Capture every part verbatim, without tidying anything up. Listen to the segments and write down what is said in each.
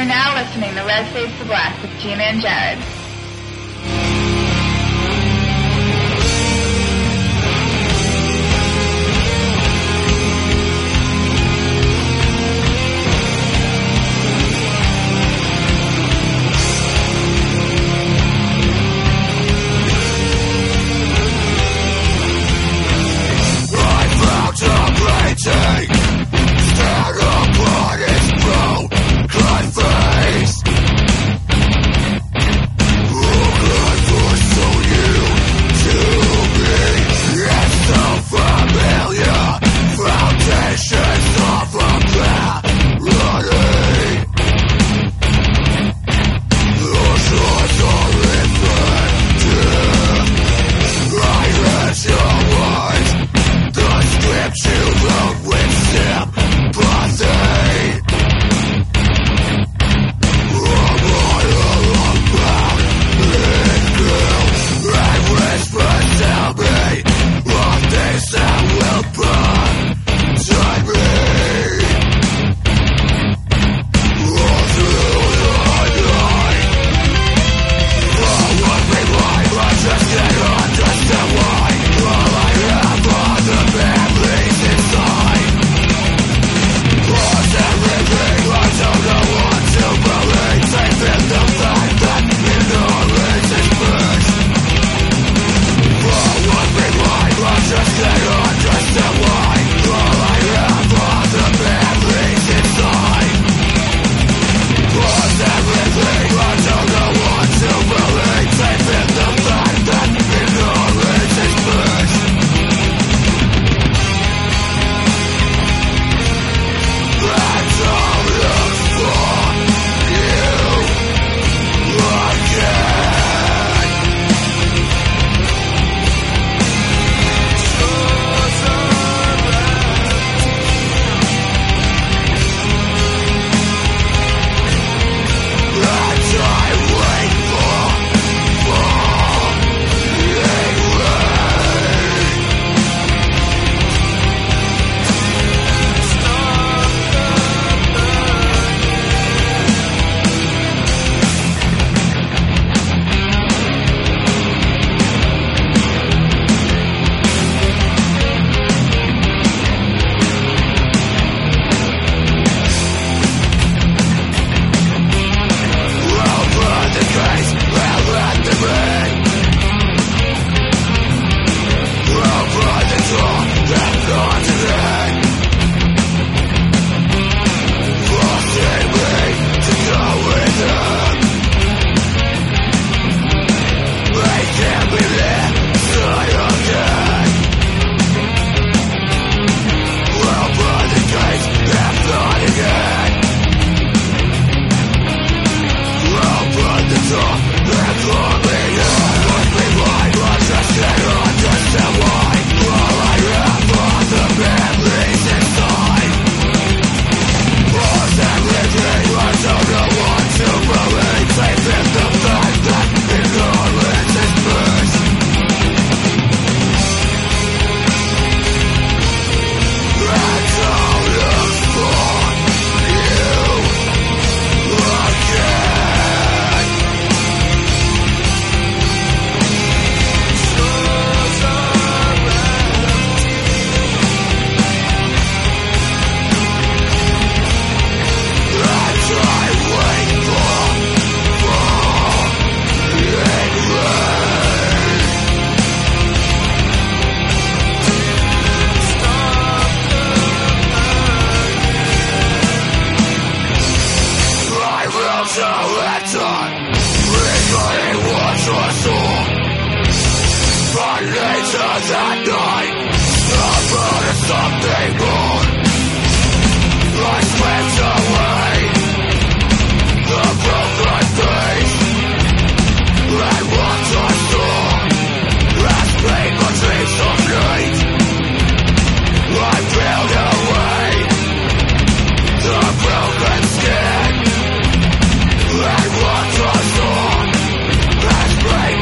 You're now listening to Red Fades to Black with Gina and Jared.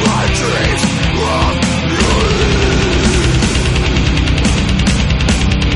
Dreams,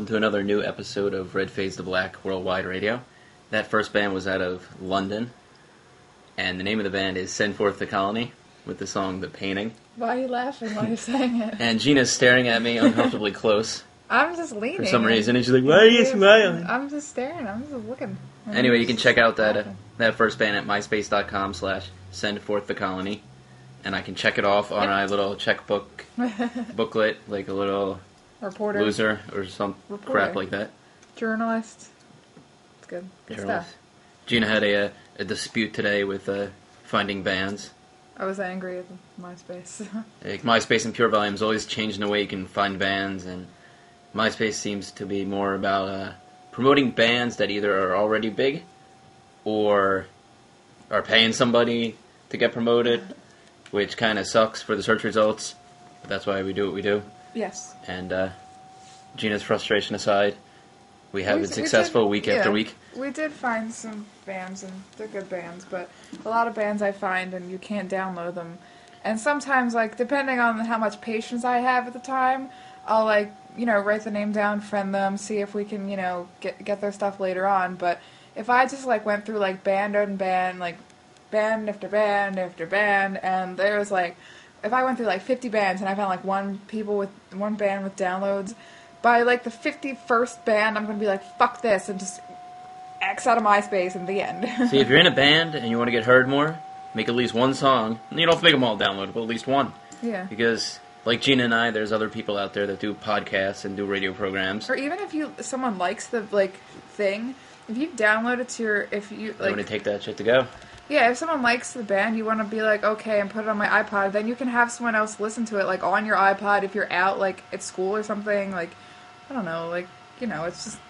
welcome to another new episode of Red Phase to Black Worldwide Radio. That first band was out of London, and the name of the band is Send Forth the Colony, with the song The Painting. Why are you laughing while you're saying it? And Gina's staring at me uncomfortably close. I'm just leaning. For some reason, and she's like, why are you smiling? I'm just staring, I'm just looking. I'm Anyway, you just can check out that uh, laughing. that first band at myspace.com slash Send Forth the Colony, and I can check it off on a little checkbook booklet, like a little Reporter. loser or some Reporter. crap like that. Journalist. It's good. Good Journalist. stuff. Gina had a, a dispute today with uh, finding bands. I was angry at MySpace. Like, MySpace and Pure Volume is always changing the way you can find bands, and MySpace seems to be more about uh, promoting bands that either are already big or are paying somebody to get promoted, which kind of sucks for the search results, but that's why we do what we do. Yes. And uh, Gina's frustration aside, we have We- been we successful did- week yeah, after week. We did find some bands, and they're good bands, but a lot of bands I find, and you can't download them. And sometimes, like, depending on how much patience I have at the time, I'll, like, you know, write the name down, friend them, see if we can, you know, get get their stuff later on. But if I just, like, went through, like, band and band, like, band after band after band, and there was, like, if I went through, like, fifty bands, and I found, like, one people with, one band with downloads, by, like, the fifty-first band, I'm gonna be like, fuck this, and just X out of MySpace in the end. See, if you're in a band and you want to get heard more, make at least one song. You don't have to make them all downloadable, at least one. Yeah. Because, like Gina and I, there's other people out there that do podcasts and do radio programs. Or even if you someone likes the, like, thing, if you download it to your, if you, I want to like, take that shit to go. yeah, if someone likes the band, you want to be like, okay, and put it on my iPod, then you can have someone else listen to it, like, on your iPod if you're out, like, at school or something, like, I don't know, like, you know, it's just,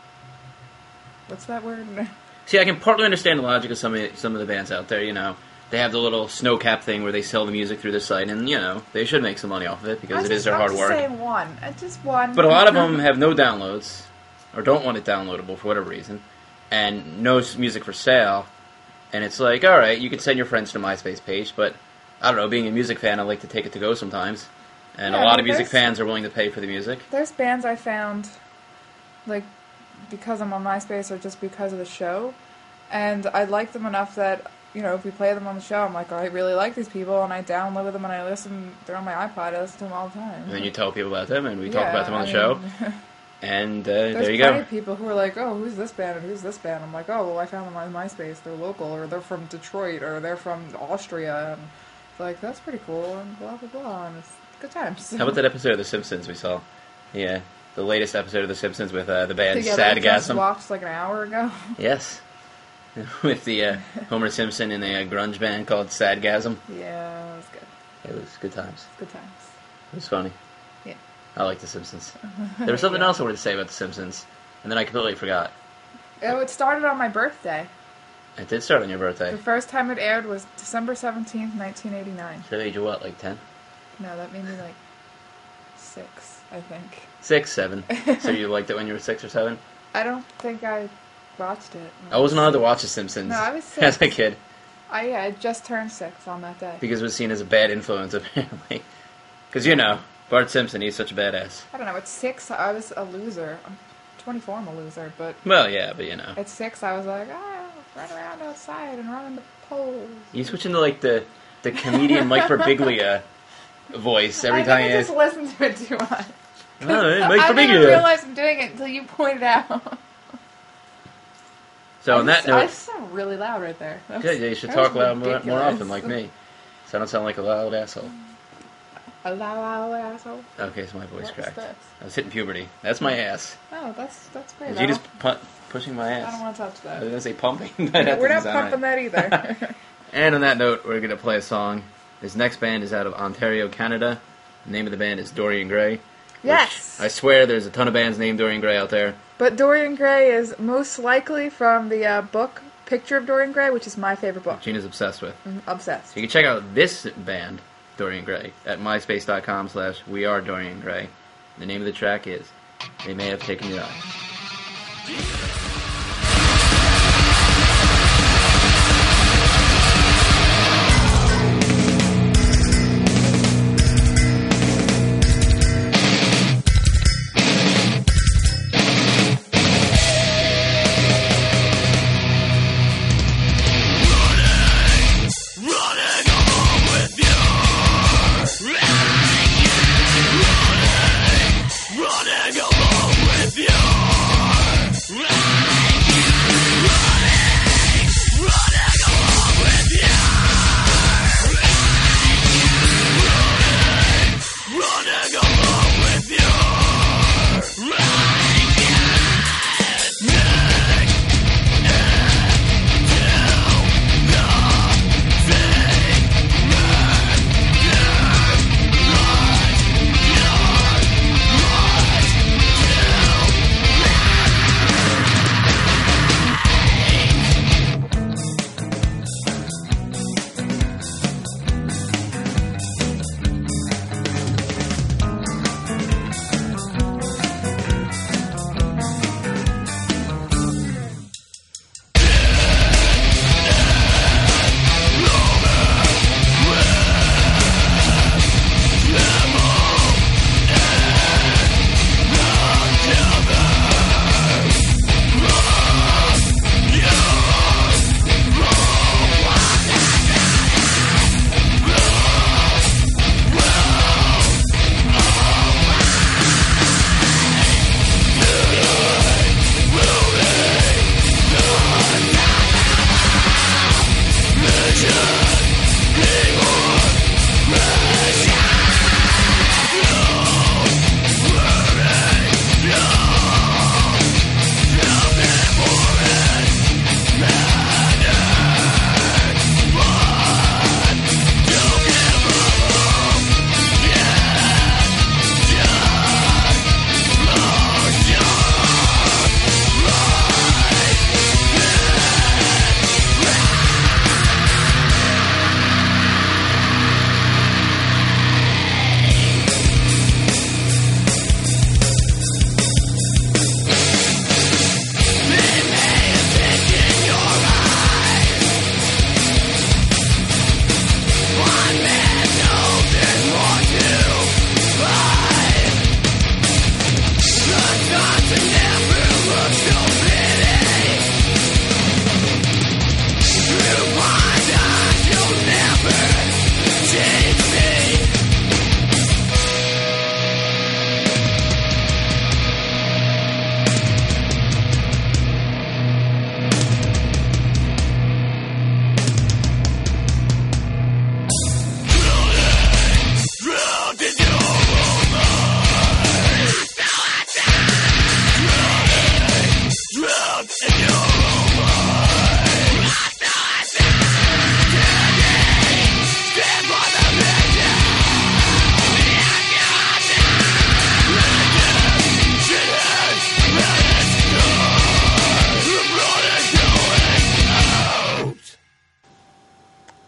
what's that word? See, I can partly understand the logic of some of, some of the bands out there, you know. They have the little snow cap thing where they sell the music through the site, and, you know, they should make some money off of it because I it just, is their I'm hard just work. saying one. I just one. But a lot of them have no downloads, or don't want it downloadable for whatever reason, and no s- music for sale. And it's like, alright, you can send your friends to the MySpace page, but, I don't know, being a music fan, I like to take it to go sometimes. And Yeah, a lot but of music there's- fans are willing to pay for the music. There's bands I found, like, because I'm on MySpace or just because of the show, and I like them enough that, you know, if we play them on the show, I'm like, oh, I really like these people, and I download them and I listen, they're on my iPod, I listen to them all the time. And then you tell people about them, and we talk Yeah, about them on the I show. mean, And uh, There's there you plenty go. of people who are like, oh, who's this band and who's this band? I'm like, oh, well, I found them on MySpace, they're local, or they're from Detroit, or they're from Austria, and it's like, that's pretty cool, and blah, blah, blah, and it's good times. How about that episode of The Simpsons we saw? Yeah, the latest episode of The Simpsons with uh, the band Yeah, that I just Sadgasm. watched like an hour ago. Yes. With the uh, Homer Simpson in a uh, grunge band called Sadgasm. Yeah, it was good. It was good times. Good times. It was funny. Yeah. I like The Simpsons. There was something Yeah. else I wanted to say about The Simpsons, and then I completely forgot. Oh, it started on my birthday. It did start on your birthday. The first time it aired was December seventeenth, nineteen eighty-nine. So age of what, like ten? No, that made me like six, I think. Six, seven. So you liked it when you were six or seven? I don't think I watched it. I wasn't allowed to watch The Simpsons No, I was as a six. kid I, yeah, I just turned six on that day. because it was seen as a bad influence, apparently. Because, you know, Bart Simpson, he's such a badass. I don't know, at six, I was a loser. I'm twenty-four, I'm a loser, but Well, yeah, but you know. at six, I was like, ah, run around outside and run in the poles. You switch into, like, the, the comedian Mike Birbiglia voice every I time think you... I just listened to it too much. Oh, hey, Mike I didn't Birbiglia. realize I'm doing it until you pointed out. So on I that just, I note... sound really loud right there. That was- Good, yeah, you should that was talk loud more, more ridiculous. often like me. So I don't sound like a loud asshole. A loud, loud asshole. Okay, so my voice What's cracked. this? I was hitting puberty. That's my ass. Oh, that's that's great. Is I he don't, just pu- pushing my I don't ass? want to touch I was that. going to say pumping. but that We're not doesn't sound pumping right. that either. And on that note, we're going to play a song. This next band is out of Ontario, Canada. The name of the band is Dorian Gray. which Yes. I swear there's a ton of bands named Dorian Gray out there. But Dorian Gray is most likely from the uh, book Picture of Dorian Gray, which is my favorite book. Gina's obsessed with. I'm obsessed. So you can check out this band, Dorian Gray, at myspace.com slash we are Dorian Gray. The name of the track is They May Have Taken Your Eye.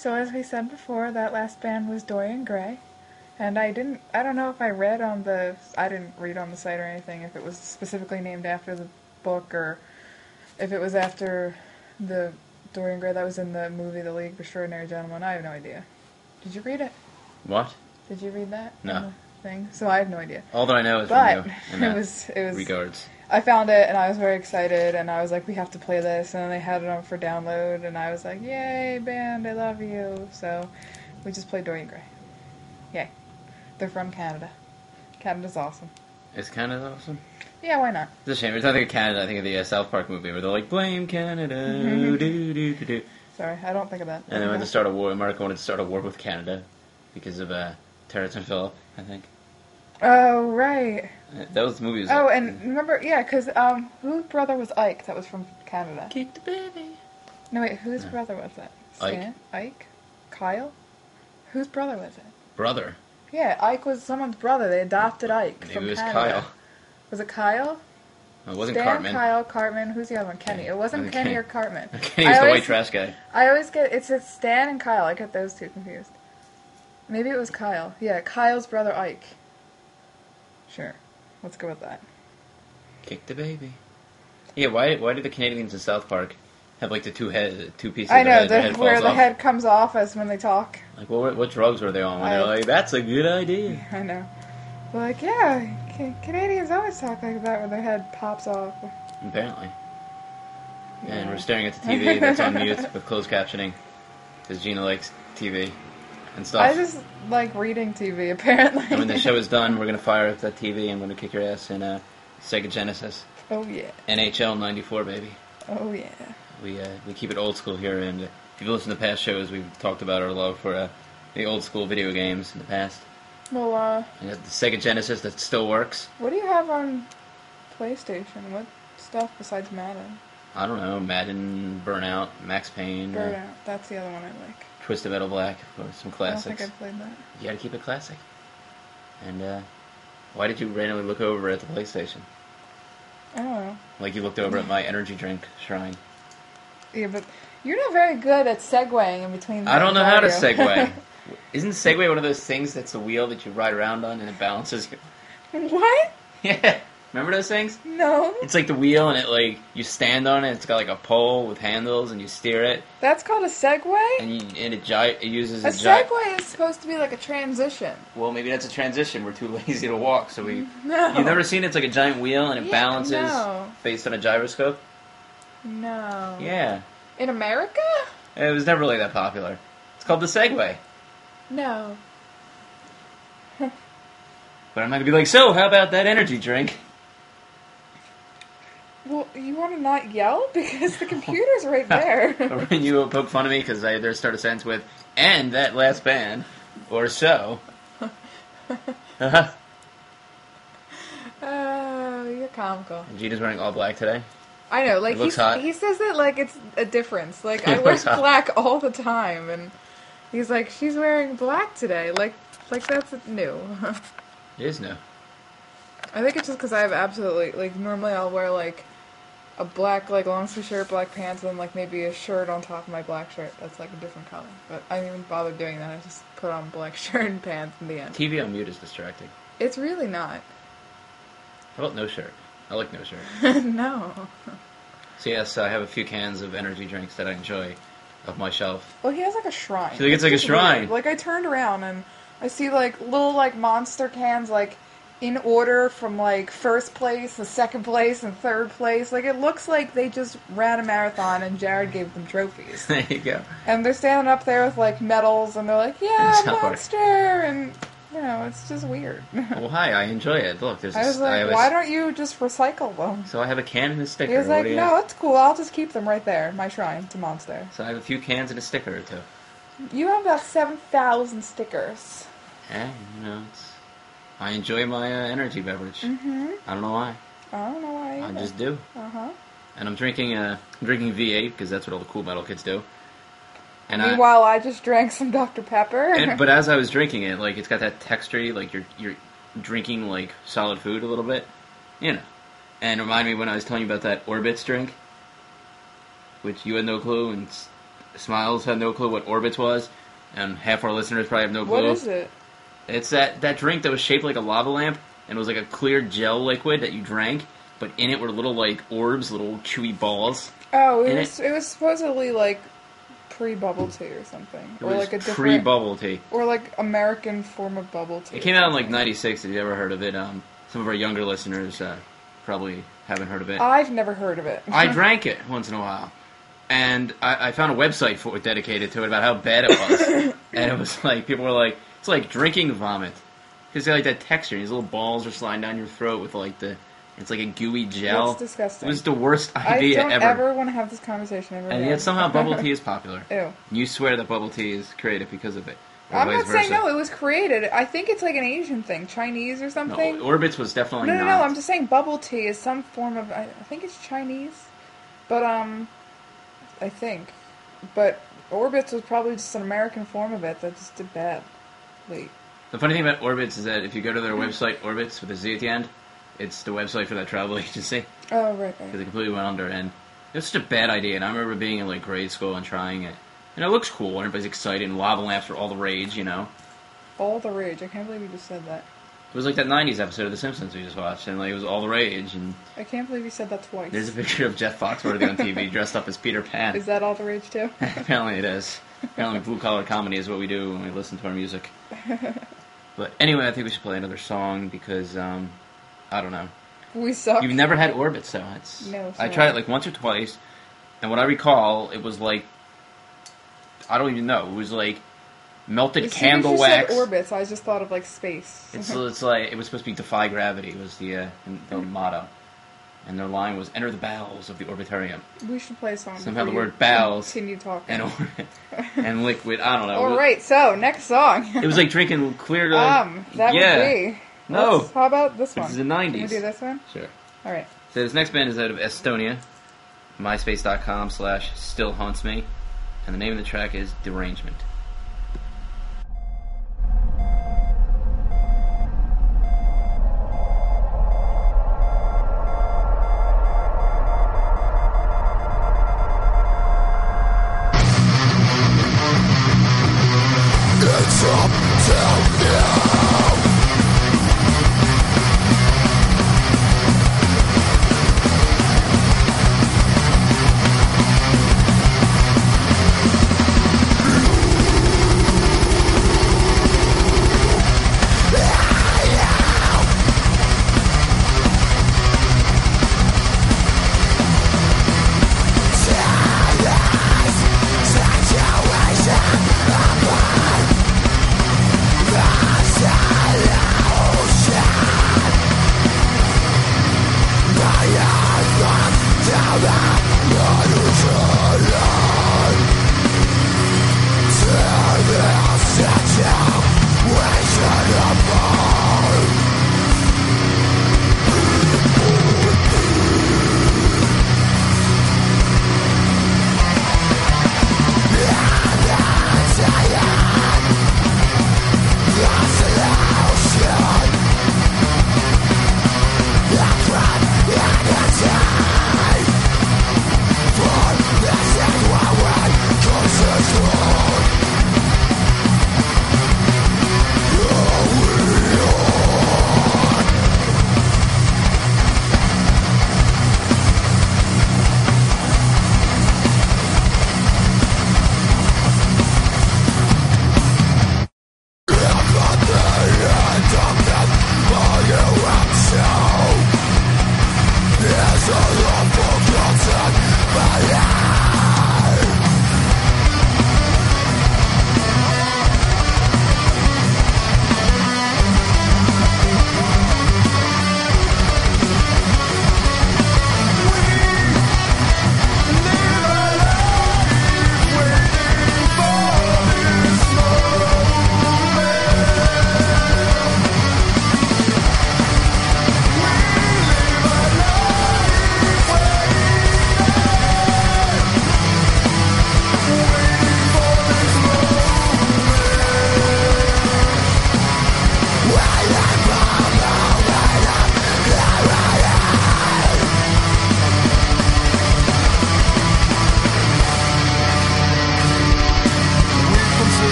So as we said before, that last band was Dorian Gray. And I didn't, I don't know if I read on the, I didn't read on the site or anything, if it was specifically named after the book or if it was after the Dorian Gray that was in the movie The League of Extraordinary Gentlemen. I have no idea. Did you read it? What? Did you read that? No. in the Thing? So I have no idea. All that I know is But from you. in it that was, it was, regards. I found it and I was very excited and I was like, we have to play this, and then they had it on for download and I was like, yay, band, I love you. So we just played Dorian Gray. Yay. They're from Canada. Canada's awesome. Is Canada awesome? Yeah, why not? It's a shame. Every time I think of Canada, I think of the uh, South Park movie where they're like, blame Canada, do do do do. Sorry, I don't think of that. And then when they start a war, America wanted to start a war with Canada because of uh, Terrence and Phillip, I think. Oh, right. Uh, That was the movie. Oh, and remember, yeah, because um, whose brother was Ike that was from Canada? Kick the baby. No, wait, whose No. brother was it? Ike. Stan? Ike? Kyle? Whose brother was it? Brother. Yeah, Ike was someone's brother. They adopted Ike Maybe from it was Canada. Kyle. Was it Kyle? It wasn't Stan, Cartman. Kyle, Cartman. Who's the other one? Kenny. It wasn't wasn't Kenny Kenny. or Cartman. Kenny I was the always- white trash guy. I always get it's it's Stan and Kyle. I get those two confused. Maybe it was Kyle. Yeah, Kyle's brother Ike. Sure, let's go with that. Kick the baby. Yeah, why why do the Canadians in South Park have like the two head, two pieces I of the know head, the, their head where falls the off? head comes off as when they talk. Like, what, what drugs were they on when I- they're like, that's a good idea? I know. They're like, yeah, Ca- Canadians always talk like that when their head pops off. Apparently. Yeah. And we're staring at the T V that's on mute with closed captioning because Gina likes T V and stuff. I just like reading T V, apparently. And when the show is done, we're going to fire up that T V and we're going to kick your ass in uh, Sega Genesis. Oh yeah. N H L ninety-four, baby. Oh yeah. We uh, we keep it old school here, and uh, if you've listened to past shows, we've talked about our love for uh, the old school video games in the past. Well, uh, And the Sega Genesis that still works. what do you have on PlayStation? What stuff besides Madden? I don't know, Madden, Burnout, Max Payne, uh, Burnout. That's the other one I like. Twisted Metal Black, of course, some I don't classics. think I've played that. You gotta keep it classic. And uh, why did you randomly look over at the PlayStation? I don't know. Like you looked over at my energy drink shrine. Yeah, but you're not very good at segueing in between. I don't things, know how are to you? segue. Isn't Segway one of those things that's a wheel that you ride around on and it balances you? What? Yeah. Remember those things? No. It's like the wheel and it like, you stand on it, it's got like a pole with handles and you steer it That's called a segue? and you, and it, gi- it uses A a gi- segue is supposed to be like a transition. Well, maybe that's a transition. We're too lazy to walk, so we... No. You've never seen it? It's like a giant wheel and it Yeah, balances no. based on a gyroscope? No. Yeah. In America? It was never really that popular. It's called the Segway. No. But I'm not gonna be like, so, how about that energy drink? Well, you want to not yell? Because the computer's right there. Or when you poke fun of me because I either start a sentence with, and that last band, or so. Uh-huh. Oh, you're comical. And Gina's wearing all black today. I know, like It looks he's, hot. he says it like it's a difference. Like It I wear looks hot. black all the time, and he's like, she's wearing black today. Like, like that's new. It is new. I think it's just because I have absolutely like normally I'll wear like a black like long sleeve shirt, black pants, and then like maybe a shirt on top of my black shirt that's like a different color. But I didn't even bother doing that. I just put on black shirt and pants in the end. T V on mute is distracting. It's really not. How about no shirt? I like no shirt. No. So yes, I have a few cans of energy drinks that I enjoy of my shelf. Well, he has like a shrine. I feel like it's like a just shrine. weird. Like I turned around and I see like little like monster cans like in order from like first place to second place and third place. Like it looks like they just ran a marathon and Jared gave them trophies. There you go. And they're standing up there with like medals and they're like, yeah, South Park. monster, and you know, it's just weird. Well, hi, I enjoy it. Look, there's. I a, was I like, have a- why don't you just recycle them? So I have a can and a sticker. He was What like, do you- no, it's cool. I'll just keep them right there. My shrine to Monster. So I have a few cans and a sticker or two. You have about seven thousand stickers. Yeah, you know, it's. I enjoy my uh, energy beverage. Mm-hmm. I don't know why. I don't know why I either. just do. Uh-huh. And I'm drinking. Uh, I'm drinking V eight because that's what all the cool metal kids do. And I, Meanwhile, I just drank some Doctor Pepper. and, but as I was drinking it, like it's got that texture, like you're you're drinking like solid food a little bit, you know. And remind me when I was telling you about that Orbitz drink, which you had no clue, and s- Smiles had no clue what Orbitz was, and half our listeners probably have no clue. What is it? It's that, that drink that was shaped like a lava lamp, and it was like a clear gel liquid that you drank, but in it were little, like, orbs, little chewy balls. Oh, it And was, it, it was supposedly, like, pre-bubble tea or something. It or was like a different... pre-bubble tea. Or, like, American form of bubble tea. It came out in, like, ninety-six, if you ever heard of it. Um, some of our younger listeners uh, probably haven't heard of it. I've never heard of it. I drank it once in a while. And I, I found a website for it dedicated to it about how bad it was. And it was like, people were like, it's like drinking vomit. Because they like that texture. These little balls are sliding down your throat with like the, it's like a gooey gel. That's disgusting. It was the worst idea I don't ever. ever want to have this conversation ever And again. yet somehow bubble tea is popular. Ew. You swear that bubble tea is created because of it. Or I'm vice not saying versa. no, it was created. I think it's like an Asian thing, Chinese or No, something. Orbitz was definitely No, no, not. no, I'm just saying bubble tea is some form of, I, I think it's Chinese. But, um, I think. But Orbitz was probably just an American form of it that just did bad. Wait. The funny thing about Orbitz is that if you go to their website, Orbitz, with a Z at the end, it's the website for that travel agency. Oh, right, right. Because it completely went under, and it was such a bad idea, and I remember being in, like, grade school and trying it. And it looks cool, and everybody's excited, and lava lamps are all the rage, you know? All the rage. I can't believe you just said that. It was like that nineties episode of The Simpsons we just watched, and, like, it was all the rage, and I can't believe you said that twice. there's a picture of Jeff Foxworthy on T V dressed up as Peter Pan. Is that all the rage, too? Apparently it is. Apparently blue-collar comedy is what we do when we listen to our music. But anyway, I think we should play another song, because, um, I don't know. We suck. You've never had Orbitz, though. It's, No, I sorry. tried it, like, once or twice, and what I recall, it was like, I don't even know, it was like melted As soon as candle you wax. said orbits, I just thought of, like, space. It's, it's like, it was supposed to be Defy Gravity, was the, uh, the motto. And their line was, enter the bowels of the Orbitarium. We should play a song. Somehow the before word you bowels Continue talking. And, orbit, and liquid, I don't know. All right, so, next song. It was like drinking clear... Uh, um, that yeah. would be... No. Let's- How about this one? This is the nineties. Can we do this one? Sure. All right. So this next band is out of Estonia, myspace.com slash still haunts me, and the name of the track is Derangement. You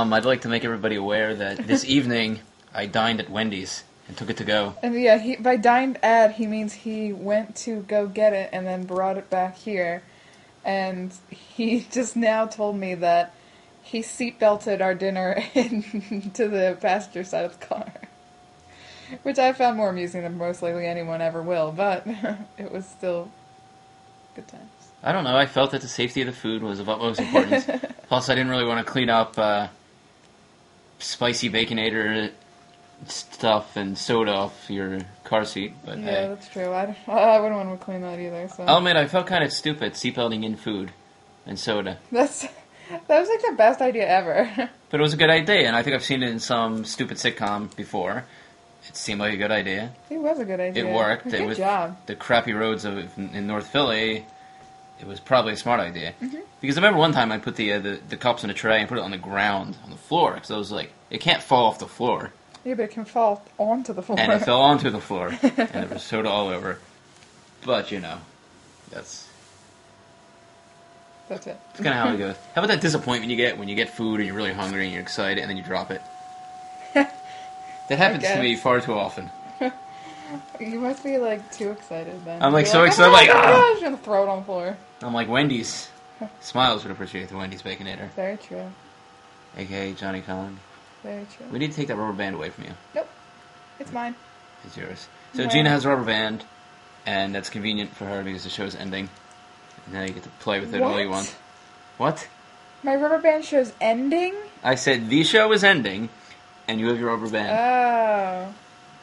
Um, I'd like to make everybody aware that this evening I dined at Wendy's and took it to go. And yeah, he by dined at, he means he went to go get it and then brought it back here. And he just now told me that he seatbelted our dinner into the passenger side of the car. Which I found more amusing than most likely anyone ever will, but it was still good times. I don't know, I felt that the safety of the food was of utmost importance. Plus, I didn't really want to clean up uh, spicy Baconator stuff and soda off your car seat, but Yeah, hey. that's true. I, don't- I wouldn't want to clean that either, so... I'll admit, I felt kind of stupid seatbelting in food and soda. That's... That was like the best idea ever. But it was a good idea, and I think I've seen it in some stupid sitcom before. It seemed like a good idea. It was a good idea. It worked. Good It was job. the crappy roads of in North Philly. It was probably a smart idea. Mm-hmm. Because I remember one time I put the, uh, the the cups in a tray and put it on the ground, on the floor, because I was like, it can't fall off the floor. Yeah, but it can fall onto the floor. And it fell onto the floor, and there was soda all over. But, you know, that's... That's it. That's kind of how it goes. How about that disappointment you get when you get food and you're really hungry and you're excited and then you drop it? That happens to me guess. far too often. You must be like too excited then. I'm, like, You're so "Oh excited, my like, gosh," ah! you're gonna throw it on the floor. I'm like, Wendy's. Smiles would appreciate the Wendy's Baconator. Very true. A K A Johnny Cullen. Very true. We need to take that rubber band away from you. Nope. It's mine. It's yours. So No. Gina has a rubber band, and that's convenient for her because the show's ending. And now you get to play with it all you What? want. What? My rubber band show's ending? I said the show is ending, and you have your rubber band. Oh.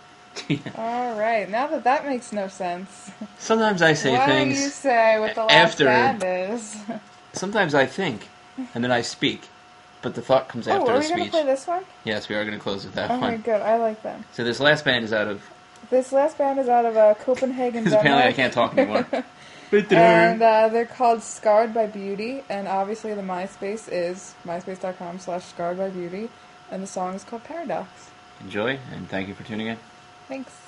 Alright, now that that makes no sense. Sometimes I say what things. do you say what the last after- band is? Sometimes I think, and then I speak, but the thought comes Oh, after are the we gonna speech. play this one? Yes, we are going to close with that Okay, one. good. I like them. So this last band is out of. This last band is out of uh, Copenhagen, Because apparently I Denmark. can't talk anymore. And uh, they're called Scarred by Beauty, and obviously the MySpace is myspace.com slash scarred by beauty, and the song is called Paradox. Enjoy, and thank you for tuning in. Thanks.